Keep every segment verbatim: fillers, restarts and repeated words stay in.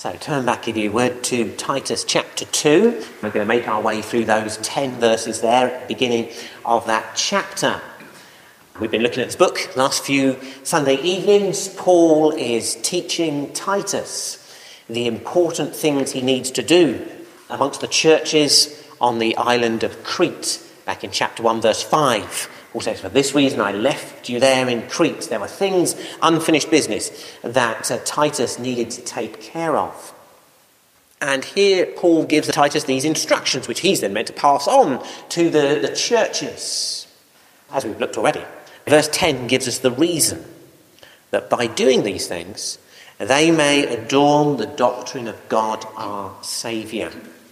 So turn back, if you would, to Titus chapter two. We're going to make our way through those ten verses there at the beginning of that chapter. We've been looking at this book last few Sunday evenings. Paul is teaching Titus the important things he needs to do amongst the churches on the island of Crete. Back in chapter one, verse five. Paul says, for this reason I left you there in Crete. There were things, unfinished business, that uh, Titus needed to take care of. And here Paul gives Titus these instructions, which he's then meant to pass on to the, the churches, as we've looked already. Verse ten gives us the reason that by doing these things, they may adorn the doctrine of God our Saviour.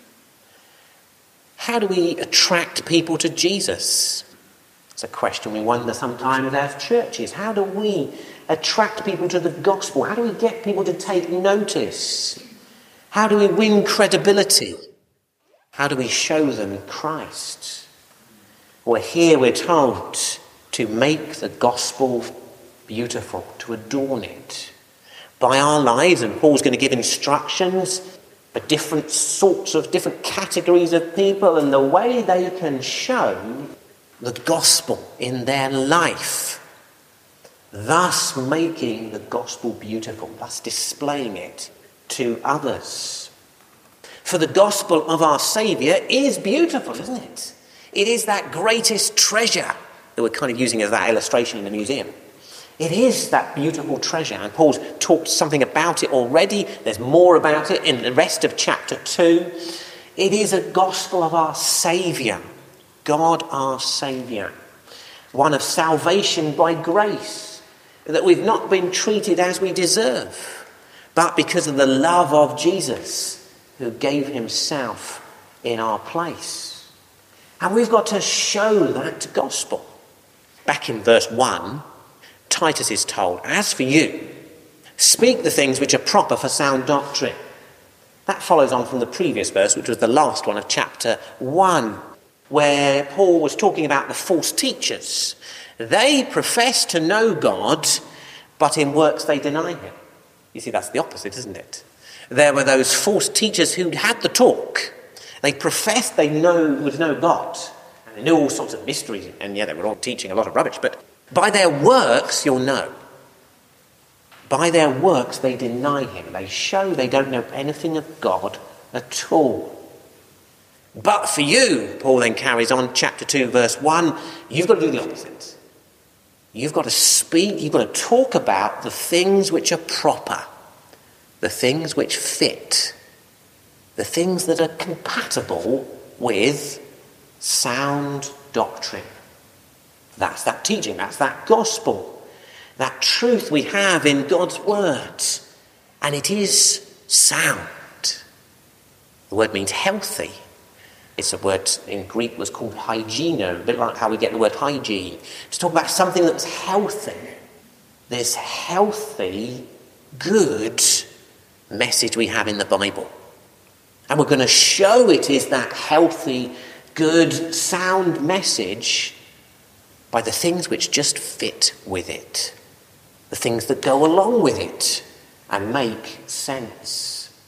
How do we attract people to Jesus? It's a question we wonder sometimes as churches. How do we attract people to the gospel? How do we get people to take notice? How do we win credibility? How do we show them Christ? Well, here we're told to make the gospel beautiful, to adorn it by our lives. And Paul's going to give instructions for different sorts of, different categories of people and the way they can show the gospel in their life, thus making the gospel beautiful, thus displaying it to others. For the gospel of our Saviour is beautiful, isn't it? It is that greatest treasure that we're kind of using as that illustration in the museum. It is that beautiful treasure, and Paul's talked something about it already. There's more about it in the rest of chapter two. It is a gospel of our Saviour, God our Saviour, one of salvation by grace, that we've not been treated as we deserve, but because of the love of Jesus who gave himself in our place. And we've got to show that gospel. Back in verse one, Titus is told, as for you, speak the things which are proper for sound doctrine. That follows on from the previous verse, which was the last one of chapter one, where Paul was talking about the false teachers. They profess to know God, but in works they deny him. You see, that's the opposite, isn't it? There were those false teachers who had the talk. They professed they know would know God, and they knew all sorts of mysteries, and yeah, they were all teaching a lot of rubbish, but by their works you'll know. By their works they deny him. They show they don't know anything of God at all. But for you, Paul then carries on, chapter two, verse one, you've got to do the opposite. You've got to speak, you've got to talk about the things which are proper, the things which fit, the things that are compatible with sound doctrine. That's that teaching, that's that gospel, that truth we have in God's word. And it is sound. The word means healthy. It's a word in Greek was called hygieno, a bit like how we get the word hygiene. To talk about something that was healthy. This healthy, good message we have in the Bible. And we're going to show it is that healthy, good, sound message by the things which just fit with it. The things that go along with it and make sense.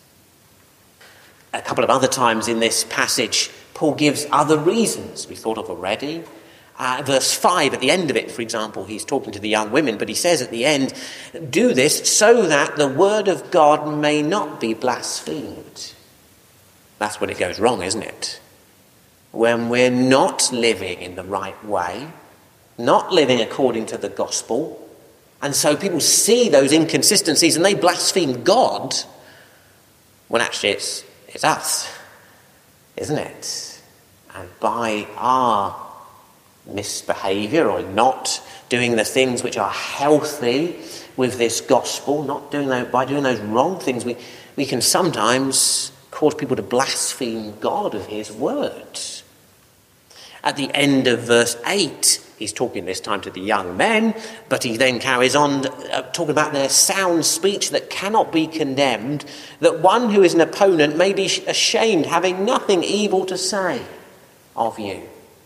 A couple of other times in this passage, Paul gives other reasons we thought of already. Uh, verse five, at the end of it, for example, he's talking to the young women, but he says at the end, do this so that the word of God may not be blasphemed. That's when it goes wrong, isn't it? When we're not living in the right way, not living according to the gospel, and so people see those inconsistencies and they blaspheme God, when actually it's It's us, isn't it? And by our misbehaviour or not doing the things which are healthy with this gospel, not doing those, by doing those wrong things, we, we can sometimes cause people to blaspheme God of his word. At the end of verse eight, he's talking this time to the young men, but he then carries on uh, talking about their sound speech that cannot be condemned, that one who is an opponent may be ashamed, having nothing evil to say of you.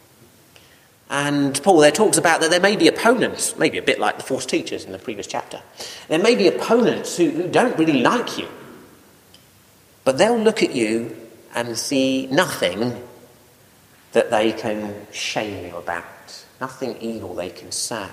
And Paul there talks about that there may be opponents, maybe a bit like the false teachers in the previous chapter. There may be opponents who, who don't really like you. But they'll look at you and see nothing that they can shame you about, nothing evil they can say.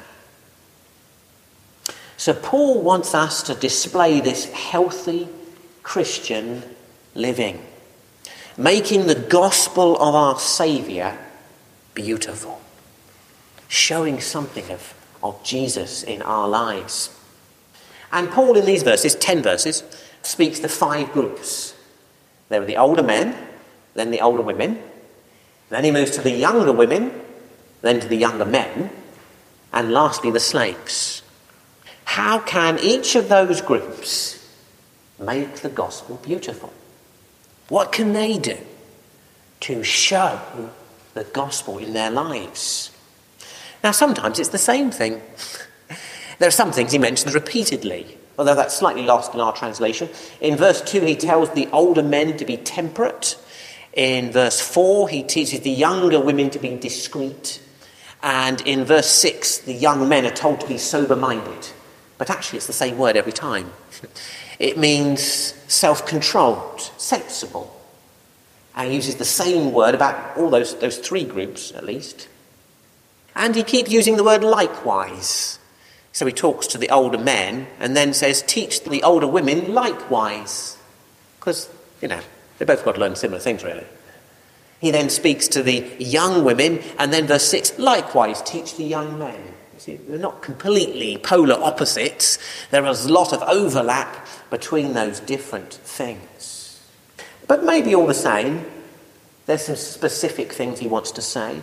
So Paul wants us to display this healthy Christian living, making the gospel of our Saviour beautiful, showing something of, of Jesus in our lives. And Paul in these verses, ten verses, speaks to five groups. There are the older men, then the older women, then he moves to the younger women, then to the younger men, and lastly the slaves. How can each of those groups make the gospel beautiful? What can they do to show the gospel in their lives? Now, sometimes it's the same thing. There are some things he mentions repeatedly, although that's slightly lost in our translation. In verse two, he tells the older men to be temperate. In verse four, he teaches the younger women to be discreet. And in verse six, the young men are told to be sober-minded. But actually, it's the same word every time. It means self-controlled, sensible. And he uses the same word about all those, those three groups, at least. And he keeps using the word likewise. So he talks to the older men and then says, teach the older women likewise. Because, you know, they both got to learn similar things, really. He then speaks to the young women, and then verse six, likewise teach the young men. You see, they're not completely polar opposites. There is a lot of overlap between those different things. But maybe all the same, there's some specific things he wants to say.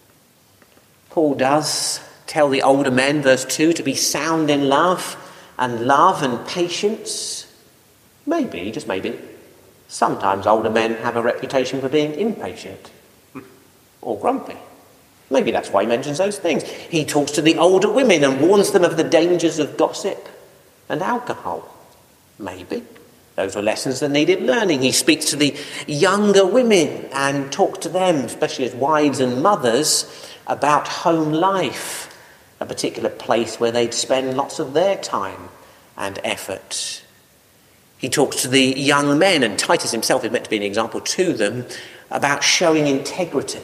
Paul does tell the older men, verse two, to be sound in love, and love and patience. Maybe, just maybe, sometimes older men have a reputation for being impatient or grumpy. Maybe that's why he mentions those things. He talks to the older women and warns them of the dangers of gossip and alcohol. Maybe. Those were lessons that needed learning. He speaks to the younger women and talks to them, especially as wives and mothers, about home life, a particular place where they'd spend lots of their time and effort. He talks to the young men, and Titus himself is meant to be an example to them, about showing integrity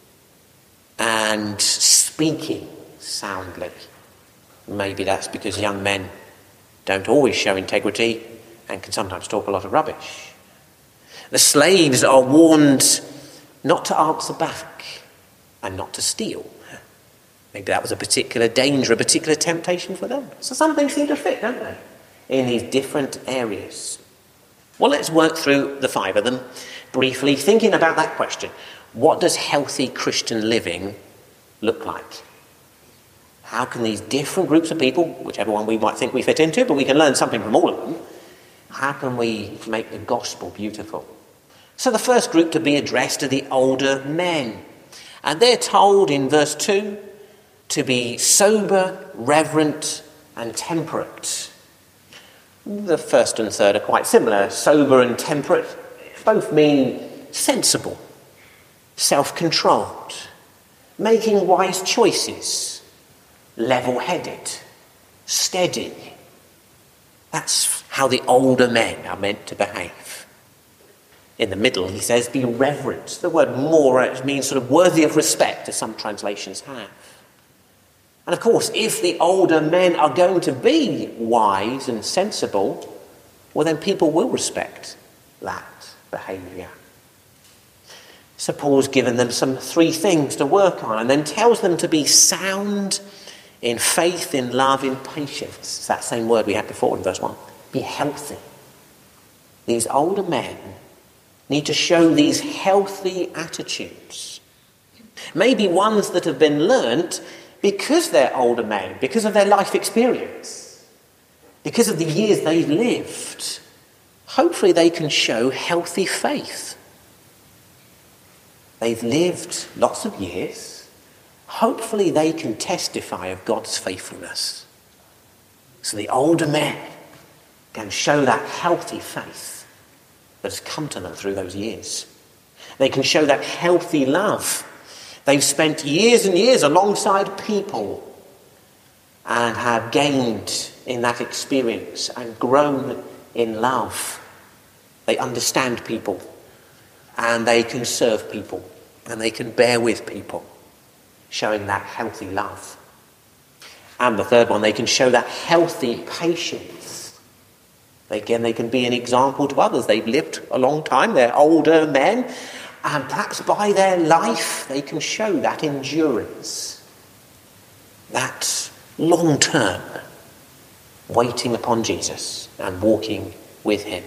and speaking soundly. Maybe that's because young men don't always show integrity and can sometimes talk a lot of rubbish. The slaves are warned not to answer back and not to steal. Maybe that was a particular danger, a particular temptation for them. So some things seem to fit, don't they, in these different areas. Well, let's work through the five of them briefly, thinking about that question. What does healthy Christian living look like? How can these different groups of people, whichever one we might think we fit into, but we can learn something from all of them, how can we make the gospel beautiful? So the first group to be addressed are the older men. And they're told in verse two to be sober, reverent, and temperate. The first and third are quite similar. Sober and temperate both mean sensible, self-controlled, making wise choices, level-headed, steady. That's how the older men are meant to behave. In the middle, he says, be reverent. The word more means sort of worthy of respect, as some translations have. And of course, if the older men are going to be wise and sensible, well, then people will respect that behaviour. So Paul's given them some three things to work on and then tells them to be sound in faith, in love, in patience. It's that same word we had before in verse one. Be healthy. These older men need to show these healthy attitudes. Maybe ones that have been learnt because they're older men, because of their life experience, because of the years they've lived. Hopefully they can show healthy faith. They've lived lots of years. Hopefully they can testify of God's faithfulness. So the older men can show that healthy faith that has come to them through those years. They can show that healthy love. They've spent years and years alongside people and have gained in that experience and grown in love. They understand people, and they can serve people, and they can bear with people, showing that healthy love. And the third one, they can show that healthy patience. Again, they can be an example to others. They've lived a long time, they're older men, and perhaps by their life they can show that endurance, that long-term waiting upon Jesus and walking with him.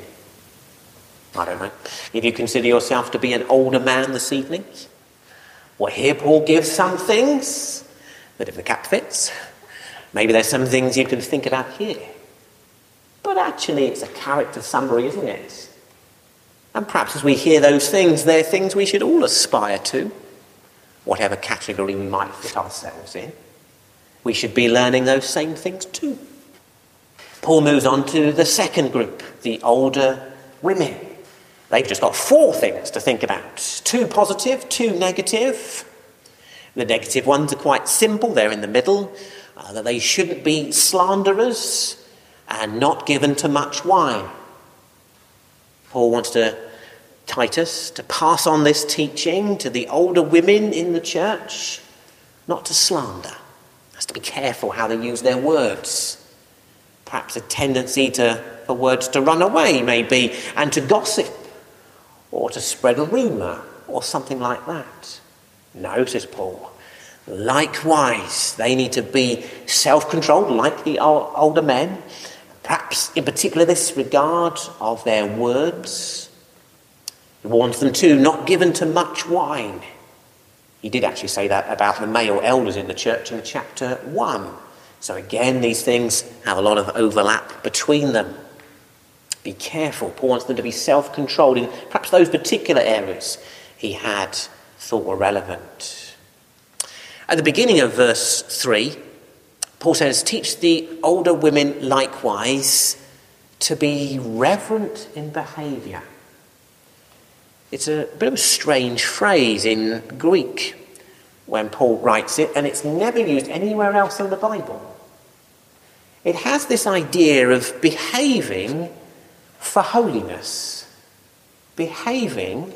I don't know. If you consider yourself to be an older man this evening, well, here Paul gives some things, but if the cap fits, maybe there's some things you can think about here. But actually it's a character summary, isn't it? And perhaps as we hear those things, they're things we should all aspire to, whatever category we might fit ourselves in. We should be learning those same things too. Paul moves on to the second group, the older women. They've just got four things to think about. Two positive, two negative. The negative ones are quite simple. They're in the middle. Uh, that they shouldn't be slanderers and not given to much wine. Paul wants to Titus to pass on this teaching to the older women in the church, not to slander. Has to be careful how they use their words. Perhaps a tendency to for words to run away, maybe, and to gossip, or to spread a rumour, or something like that. No, says Paul. Likewise, they need to be self-controlled, like the older men. Perhaps in particular this regard of their words. He warns them too, not given to much wine. He did actually say that about the male elders in the church in chapter one. So again, these things have a lot of overlap between them. Be careful. Paul wants them to be self-controlled in perhaps those particular areas he had thought were relevant. At the beginning of verse three, Paul says, teach the older women likewise to be reverent in behaviour. It's a bit of a strange phrase in Greek when Paul writes it, and it's never used anywhere else in the Bible. It has this idea of behaving for holiness. Behaving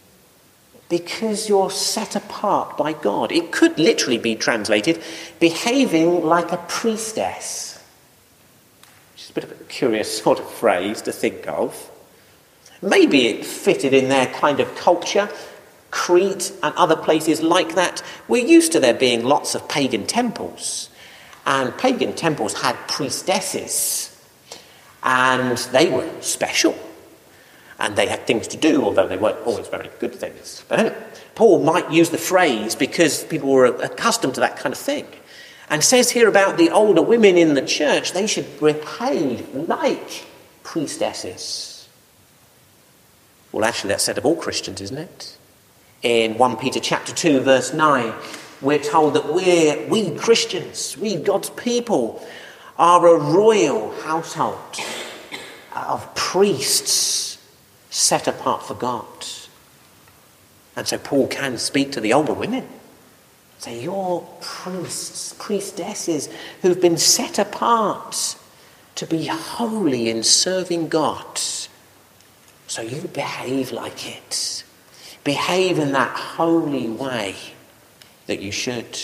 because you're set apart by God. It could literally be translated, behaving like a priestess. Which is a bit of a curious sort of phrase to think of. Maybe it fitted in their kind of culture. Crete and other places like that. We're used to there being lots of pagan temples. And pagan temples had priestesses. And they were special. And they had things to do, although they weren't always very good things. But anyway, Paul might use the phrase because people were accustomed to that kind of thing. And says here about the older women in the church, they should behave like priestesses. Well, actually, that's said of all Christians, isn't it? In First Peter chapter two, verse nine, we're told that we're, we Christians, we God's people, are a royal household of priests set apart for God. And so Paul can speak to the older women. Say, you're priests, priestesses who've been set apart to be holy in serving God. So you behave like it. Behave in that holy way that you should.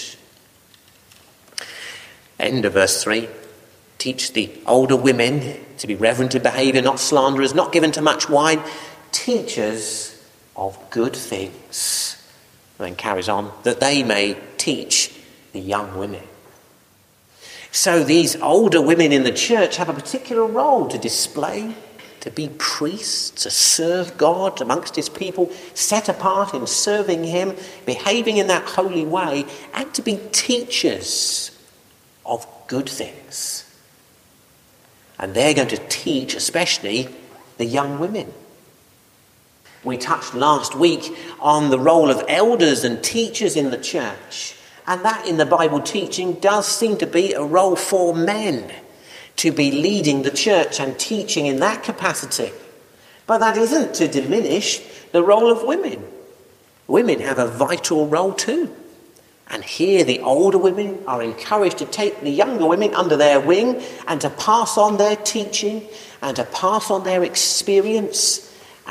End of verse three. Teach the older women to be reverent in behaviour, not slanderers, not given to much wine, teachers of good things. And then carries on, that they may teach the young women. So these older women in the church have a particular role to display, to be priests, to serve God amongst his people, set apart in serving him, behaving in that holy way, and to be teachers of good things. And they're going to teach especially the young women. We touched last week on the role of elders and teachers in the church. And that in the Bible teaching does seem to be a role for men to be leading the church and teaching in that capacity. But that isn't to diminish the role of women. Women have a vital role too. And here the older women are encouraged to take the younger women under their wing and to pass on their teaching and to pass on their experience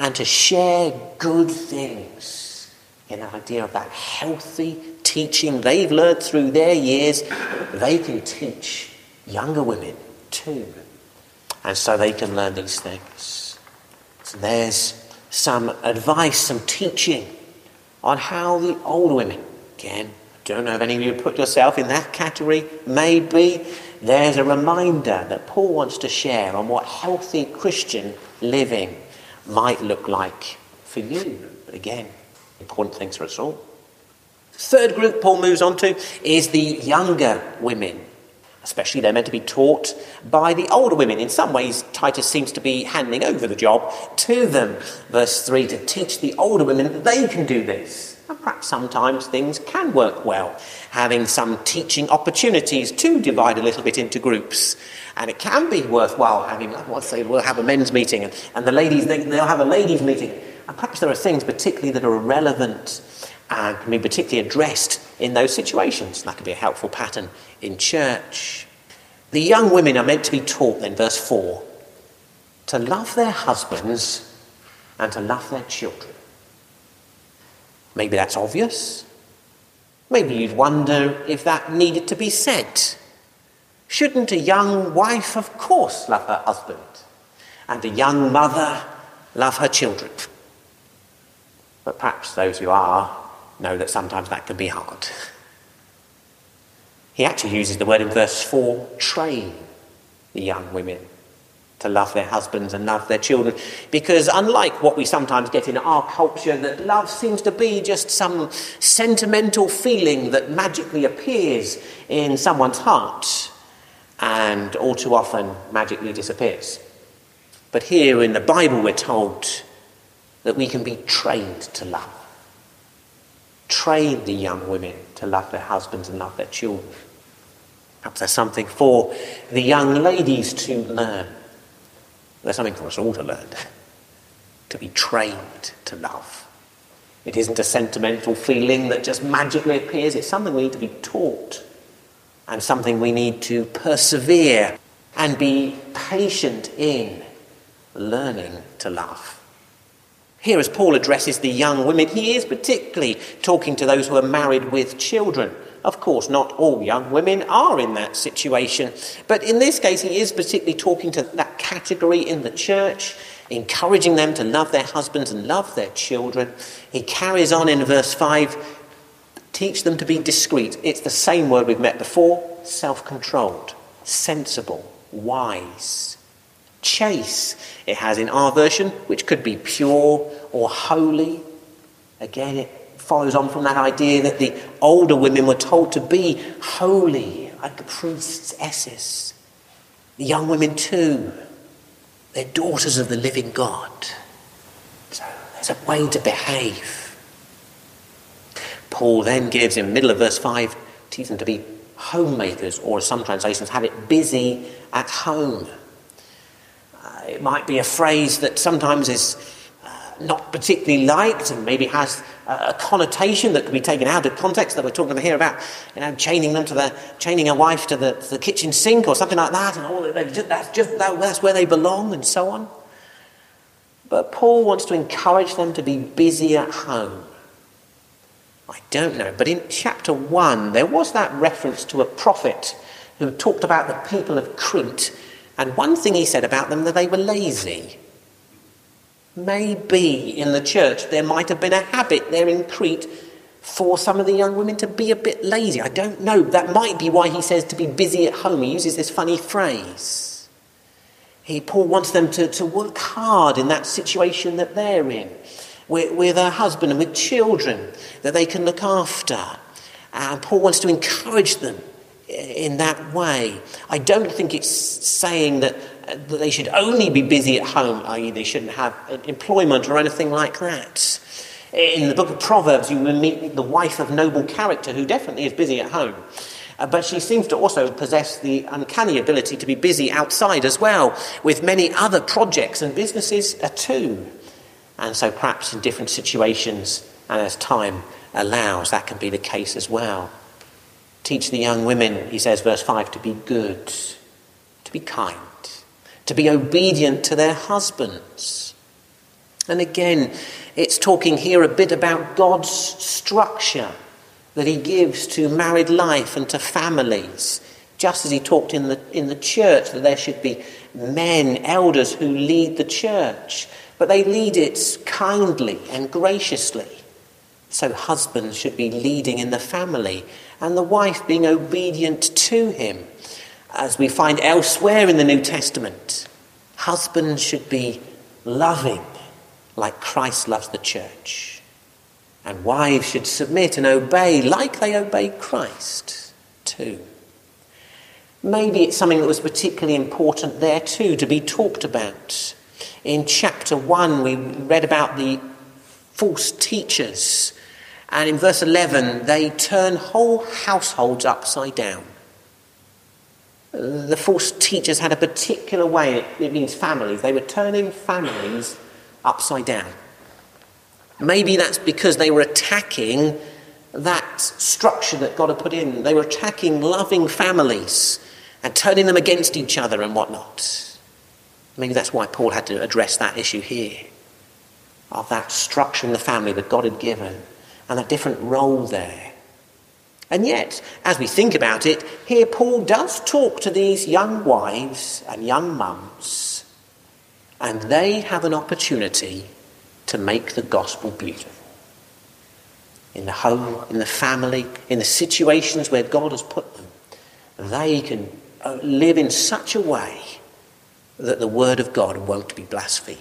and to share good things in the idea of that healthy teaching they've learned through their years. They can teach younger women too, and so they can learn these things. So there's some advice, some teaching on how the older women, again, I don't know if any of you put yourself in that category, maybe there's a reminder that Paul wants to share on what healthy Christian living might look like for you. But again, important things for us all. The third group Paul moves on to is the younger women. Especially they're meant to be taught by the older women. In some ways, Titus seems to be handing over the job to them. Verse three, to teach the older women that they can do this. And perhaps sometimes things can work well, having some teaching opportunities to divide a little bit into groups. And it can be worthwhile having, let's say, we'll have a men's meeting, and, and the ladies, they, they'll have a ladies' meeting. And perhaps there are things particularly that are relevant and can be particularly addressed in those situations. That could be a helpful pattern in church. The young women are meant to be taught, then, verse four, to love their husbands and to love their children. Maybe that's obvious. Maybe you'd wonder if that needed to be said. Shouldn't a young wife, of course, love her husband, and a young mother love her children? But perhaps those who are know that sometimes that can be hard. He actually uses the word in verse four, train the young women to love their husbands and love their children. Because unlike what we sometimes get in our culture, that love seems to be just some sentimental feeling that magically appears in someone's heart and all too often magically disappears. But here in the Bible we're told that we can be trained to love. Train the young women to love their husbands and love their children. Perhaps there's something for the young ladies to learn. There's something for us all to learn. To be trained to love. It isn't a sentimental feeling that just magically appears. It's something we need to be taught. And something we need to persevere and be patient in learning to love. Here, as Paul addresses the young women, he is particularly talking to those who are married with children. Of course, not all young women are in that situation, but in this case, he is particularly talking to that category in the church, encouraging them to love their husbands and love their children. He carries on in verse five, teach them to be discreet. It's the same word we've met before, self-controlled, sensible, wise. Chaste, it has in our version, which could be pure or holy. Again, it follows on from that idea that the older women were told to be holy, like the priest's Esses. The young women too, they're daughters of the living God. So there's a way to behave. Paul then gives, in the middle of verse five, teach them to be homemakers, or as some translations have it, busy at home. Uh, it might be a phrase that sometimes is uh, not particularly liked and maybe has a connotation that can be taken out of context, that we're talking here about, you know, chaining them to the chaining a wife to the, to the kitchen sink or something like that, and all that, that's just that, that's where they belong and so on. But Paul wants to encourage them to be busy at home. I don't know, but in chapter one there was that reference to a prophet who talked about the people of Crete, and one thing he said about them, that they were lazy. Maybe in the church there might have been a habit there in Crete for some of the young women to be a bit lazy. I don't know. That might be why he says to be busy at home. He uses this funny phrase. He, Paul wants them to, to work hard in that situation that they're in, with, with a husband and with children that they can look after. And Paul wants to encourage them in that way. I don't think it's saying that that they should only be busy at home, that is they shouldn't have employment or anything like that. In the book of Proverbs, you will meet the wife of noble character who definitely is busy at home. Uh, but she seems to also possess the uncanny ability to be busy outside as well, with many other projects and businesses uh, too. And so perhaps in different situations and as time allows, that can be the case as well. Teach the young women, he says, verse five, to be good, to be kind, to be obedient to their husbands. And again, it's talking here a bit about God's structure that he gives to married life and to families, just as he talked in the in the church that there should be men, elders who lead the church, but they lead it kindly and graciously. So husbands should be leading in the family and the wife being obedient to him. As we find elsewhere in the New Testament, husbands should be loving like Christ loves the church. And wives should submit and obey like they obey Christ too. Maybe it's something that was particularly important there too to be talked about. In chapter one, we read about the false teachers. And in verse eleven, they turn whole households upside down. The false teachers had a particular way, it means families. They were turning families upside down. Maybe that's because they were attacking that structure that God had put in. They were attacking loving families and turning them against each other and whatnot. Maybe that's why Paul had to address that issue here, of that structure in the family that God had given and a different role there. And yet, as we think about it, here Paul does talk to these young wives and young mums, and they have an opportunity to make the gospel beautiful. In the home, in the family, in the situations where God has put them, they can live in such a way that the word of God won't be blasphemed.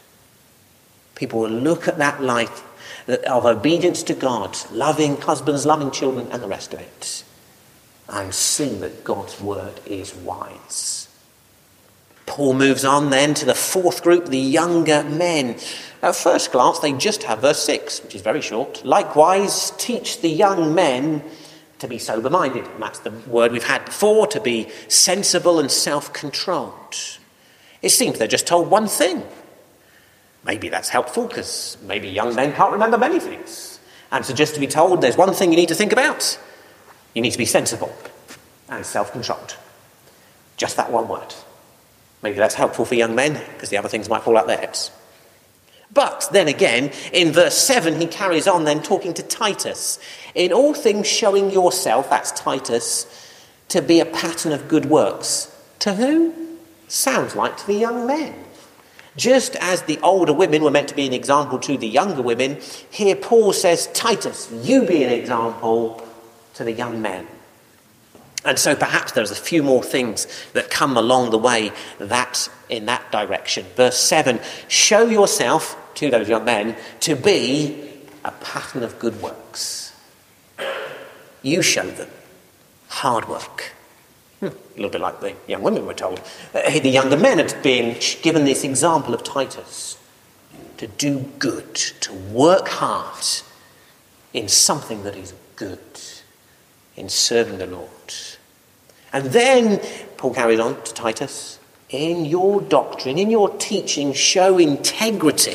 People will look at that life of obedience to God, loving husbands, loving children, and the rest of it, and see that God's word is wise. Paul moves on then to the fourth group, the younger men. At first glance, they just have verse six, which is very short. Likewise, teach the young men to be sober-minded. And that's the word we've had before, to be sensible and self-controlled. It seems they're just told one thing. Maybe that's helpful, because maybe young men can't remember many things. And so just to be told there's one thing you need to think about, you need to be sensible and self-controlled. Just that one word. Maybe that's helpful for young men, because the other things might fall out their heads. But then again, in verse seven, he carries on then talking to Titus. In all things showing yourself, that's Titus, to be a pattern of good works. To who? Sounds like to the young men. Just as the older women were meant to be an example to the younger women, here Paul says, Titus, you be an example to the young men. And so perhaps there's a few more things that come along the way that in that direction. Verse seven, show yourself to those young men to be a pattern of good works. You show them hard work. Hmm, a little bit like the young women were told. Uh, the younger men had been given this example of Titus, to do good, to work hard in something that is good, in serving the Lord. And then Paul carries on to Titus, in your doctrine, in your teaching, show integrity,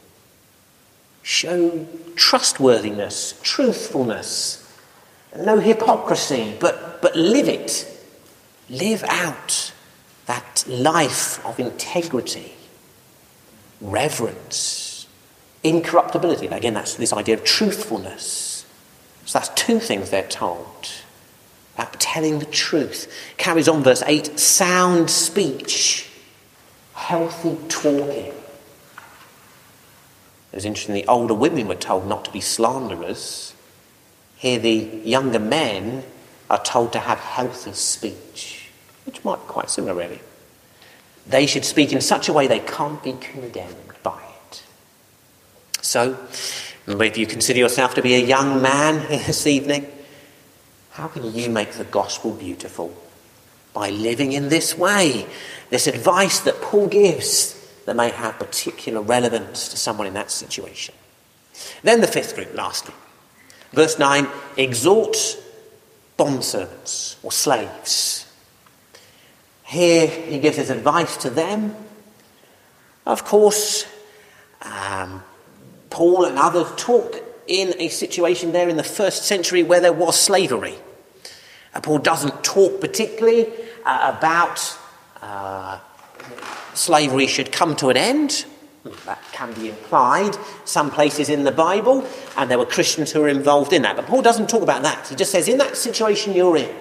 show trustworthiness, truthfulness, no hypocrisy, but, but live it. Live out that life of integrity, reverence, incorruptibility. Again, that's this idea of truthfulness. So that's two things they're told. About telling the truth. Carries on verse eight, sound speech, healthy talking. It was interesting, the older women were told not to be slanderers. Here the younger men are told to have healthy speech, which might be quite similar really. They should speak in such a way they can't be condemned by it. So, if you consider yourself to be a young man this evening, how can you make the gospel beautiful? By living in this way, this advice that Paul gives that may have particular relevance to someone in that situation. Then the fifth group, lastly. Verse nine, exhort bondservants or slaves. Here he gives his advice to them. Of course, um, Paul and others talk in a situation there in the first century where there was slavery. Uh, Paul doesn't talk particularly uh, about uh, slavery should come to an end. That can be implied some places in the Bible, and there were Christians who were involved in that. But Paul doesn't talk about that. He just says, in that situation you're in,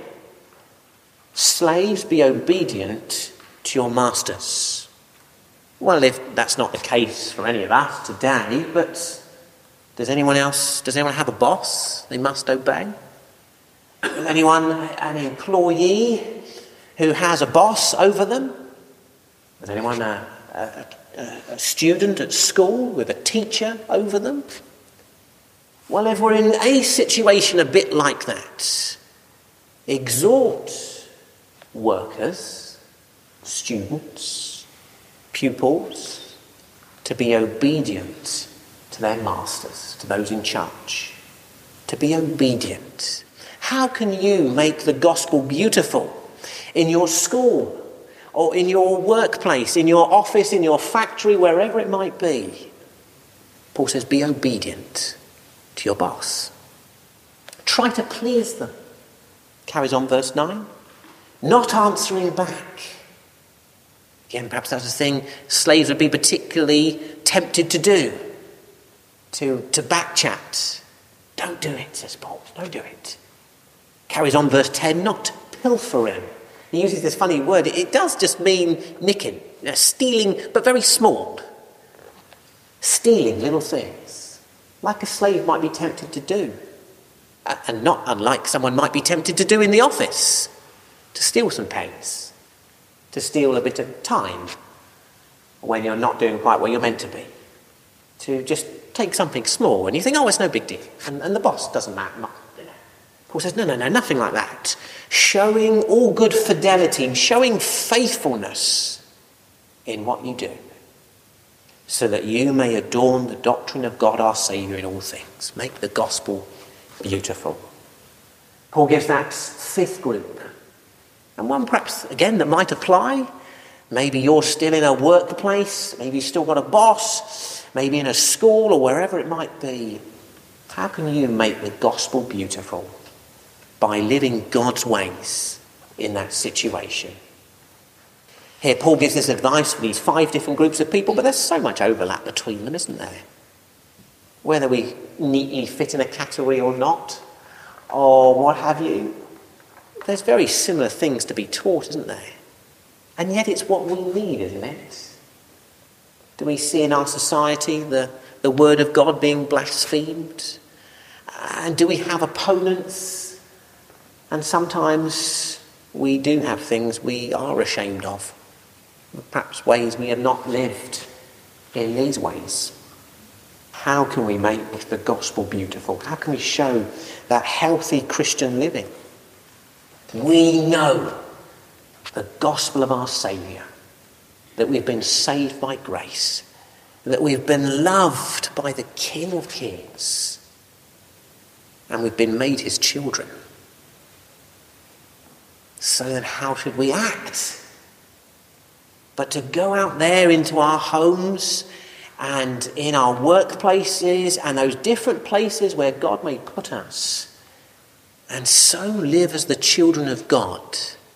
slaves, be obedient to your masters. Well, if that's not the case for any of us today, but does anyone else, does anyone have a boss they must obey? Is anyone an employee who has a boss over them? Is anyone a, a, a, a student at school with a teacher over them? Well, if we're in a situation a bit like that, exhort workers, students, pupils to be obedient to their masters, to those in charge. To be obedient. How can you make the gospel beautiful in your school or in your workplace, in your office, in your factory, wherever it might be? Paul says, be obedient to your boss. Try to please them. Carries on verse nine. Not answering back. Again, perhaps that's a thing slaves would be particularly tempted to do. To, to backchat. Don't do it, says Paul. Don't do it. Carries on verse ten. Not pilfering. He uses this funny word. It, it does just mean nicking. You know, stealing, but very small. Stealing little things. Like a slave might be tempted to do. And not unlike someone might be tempted to do in the office. To steal some pens. To steal a bit of time. When you're not doing quite what you're meant to be. To just take something small and you think, oh, it's no big deal. And, and the boss doesn't matter much. You know. Paul says, no, no, no, nothing like that. Showing all good fidelity, showing faithfulness in what you do. So that you may adorn the doctrine of God our Saviour in all things. Make the gospel beautiful. Paul gives that fifth group. And one perhaps, again, that might apply. Maybe you're still in a workplace. Maybe you've still got a boss. Maybe in a school or wherever it might be. How can you make the gospel beautiful? By living God's ways in that situation. Here Paul gives this advice for these five different groups of people, but there's so much overlap between them, isn't there? Whether we neatly fit in a category or not, or what have you, there's very similar things to be taught, isn't there? And yet it's what we need, isn't it? Do we see in our society the, the word of God being blasphemed? And do we have opponents? And sometimes we do have things we are ashamed of. Perhaps ways we have not lived in these ways. How can we make the gospel beautiful? How can we show that healthy Christian living? We know the gospel of our Saviour. That we've been saved by grace. That we've been loved by the King of Kings. And we've been made his children. So then how should we act? But to go out there into our homes and in our workplaces and those different places where God may put us and so live as the children of God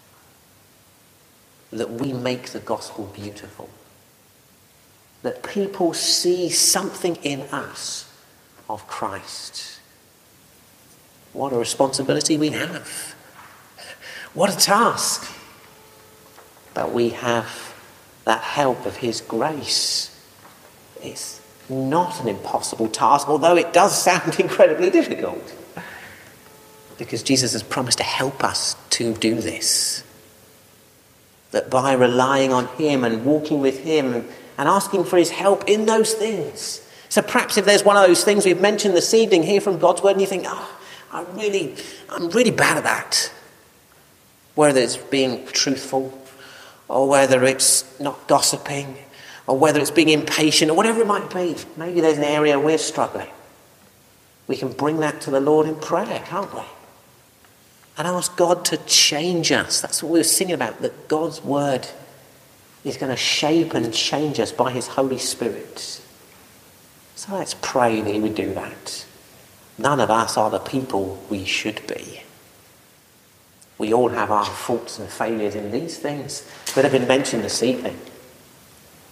that we make the gospel beautiful. That people see something in us of Christ. What a responsibility we have. What a task. But we have that help of his grace. It's not an impossible task, although it does sound incredibly difficult. Because Jesus has promised to help us to do this. That by relying on him and walking with him and asking for his help in those things. So perhaps if there's one of those things we've mentioned this evening here from God's word and you think, oh, I really, I'm really bad at that. Whether it's being truthful or whether it's not gossiping or whether it's being impatient or whatever it might be. Maybe there's an area we're struggling. We can bring that to the Lord in prayer, can't we? And ask God to change us. That's what we were singing about, that God's word is going to shape and change us by his Holy Spirit. So let's pray that he would do that. None of us are the people we should be. We all have our faults and failures in these things that have been mentioned this evening.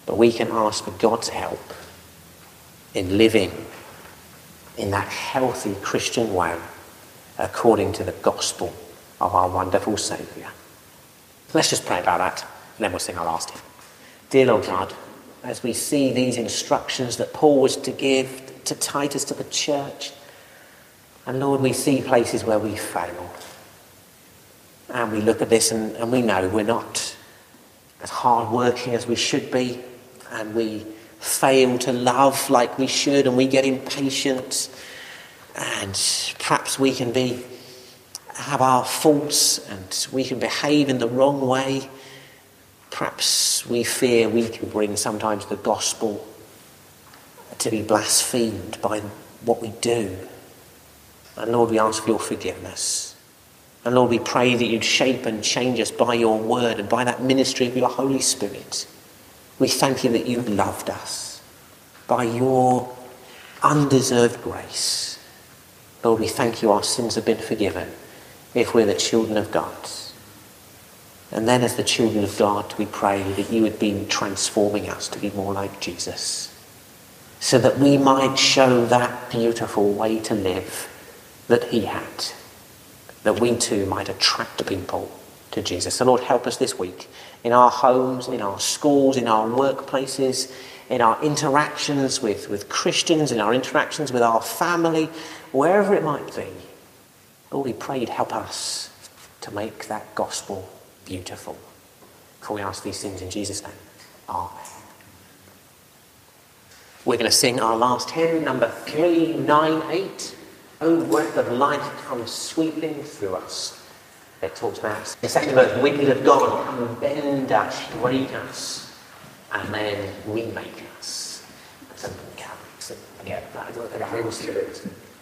But we can ask for God's help in living in that healthy Christian way according to the gospel of our wonderful Saviour. Let's just pray about that, and then we'll sing our last hymn. Dear Lord God, as we see these instructions that Paul was to give to Titus, to the church, and Lord, we see places where we fail. And we look at this and, and we know we're not as hard-working as we should be, and we fail to love like we should, and we get impatient, and perhaps we can be have our faults and we can behave in the wrong way. Perhaps we fear we can bring sometimes the gospel to be blasphemed by what we do. And Lord, we ask for your forgiveness. And Lord, we pray that you'd shape and change us by your word and by that ministry of your Holy Spirit. We thank you that you've loved us by your undeserved grace. Lord, we thank you our sins have been forgiven if we're the children of God. And then as the children of God, we pray that you would be transforming us to be more like Jesus, so that we might show that beautiful way to live that he had, that we too might attract people to Jesus. So Lord, help us this week in our homes, in our schools, in our workplaces, in our interactions with, with Christians, in our interactions with our family, wherever it might be. Lord, we pray you'd help us to make that gospel beautiful. For we ask these things in Jesus' name. Amen. We're going to sing our last hymn, number three ninety-eight. O breath of life, come sweeping through us. It talks about the second verse, wind of God, come bend us, break us, and then remake us. So, yeah, so, again, that is what the Holy Spirit